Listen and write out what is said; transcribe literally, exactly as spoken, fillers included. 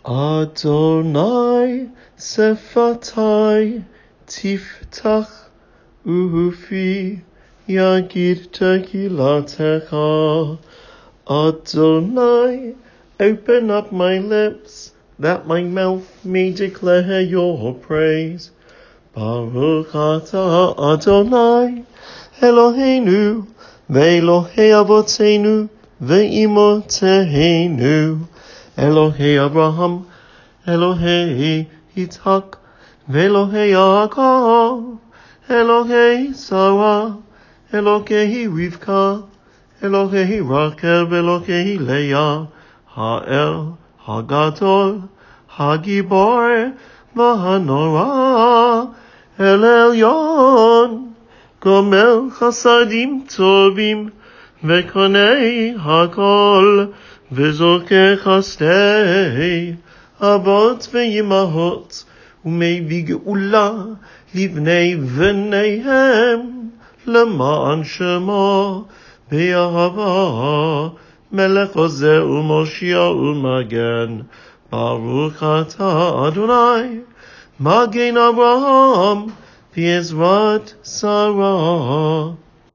Adonai sefatai tiftach ufi yagid tegilatecha. Adonai, open up my lips, that my mouth may declare your praise. Baruch atah Adonai, Eloheinu, ve'Elohei avotenu, ve'imotenu, Elohei Abraham, Elohei Yitzhak, ve'Elohei Yaakov, Elohei Sarah, Elohei Rivka, Elohei Rachel, Elohei Leah, Ha'el, Hagadol, Hagibor, V'Hanorah, El Elyon, Gomel Chasadim Tovim, Vekonei Hakol, V'Zokeh Chasdei, Avot Ve'Imahot, Umei Geula, Livnei V'neihem, L'ma'an Shemo, Be'ahava, Melech Ozeh U'Moshiach U'Magen, Baruch atah Adonai, Magen Avraham, V'Ezrat Sarah.